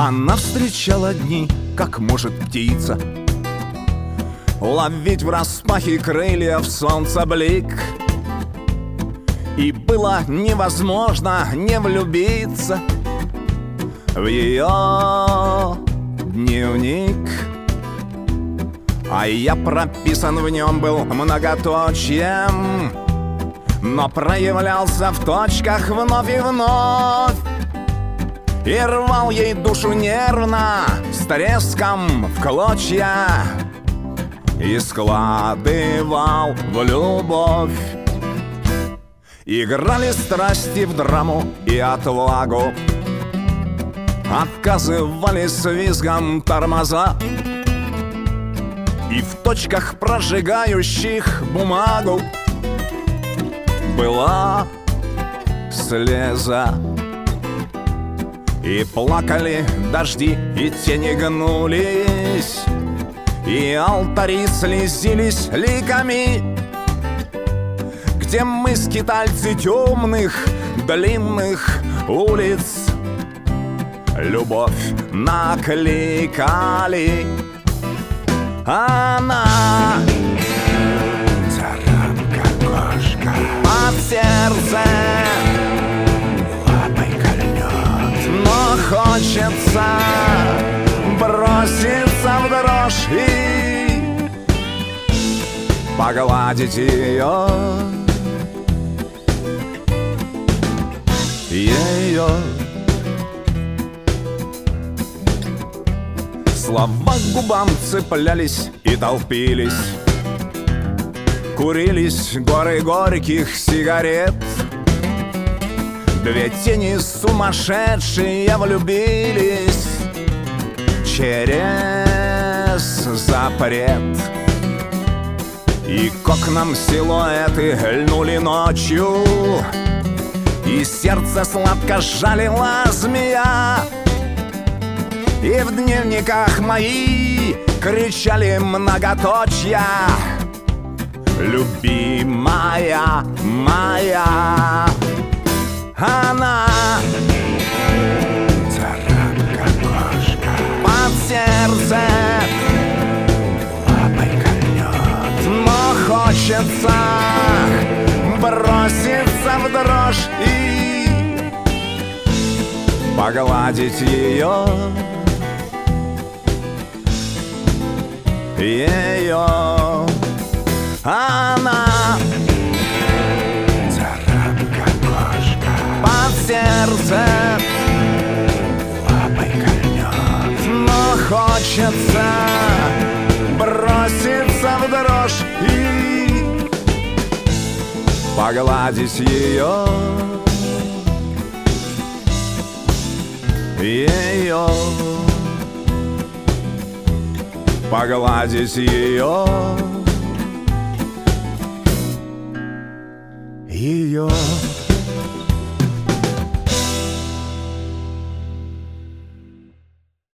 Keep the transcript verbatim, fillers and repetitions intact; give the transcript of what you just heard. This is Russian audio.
Она встречала дни, как может птица, ловить в распахе крыльев солнца блик. И было невозможно не влюбиться в ее дневник. А я прописан в нем был многоточием, но проявлялся в точках вновь и вновь. И рвал ей душу нервно, с треском в клочья, и складывал в любовь. Играли страсти в драму и отвагу, отказывали с визгом тормоза, и в точках, прожигающих бумагу, была слеза. И плакали дожди, и тени гнулись, и алтари слезились ликами, где мы, скитальцы темных, длинных улиц, любовь накликали. Она царапка кошка под сердце лапой кольнет, но хочется броситься в дрожь и погладить ее, ее. Слова к губам цеплялись и толпились, курились горы горьких сигарет. Две тени сумасшедшие влюбились через запрет. И к окнам силуэты льнули ночью, и сердце сладко жалила змея. И в дневниках мои кричали многоточья: любимая моя. Она царапка кошка под сердце лапой кольнет, но хочется броситься в дрожь и погладить ее, ее. Она царапка кошка под сердце лапой кольнет, но хочется броситься в дрожь и погладить ее, ее. Погладить ее, ее.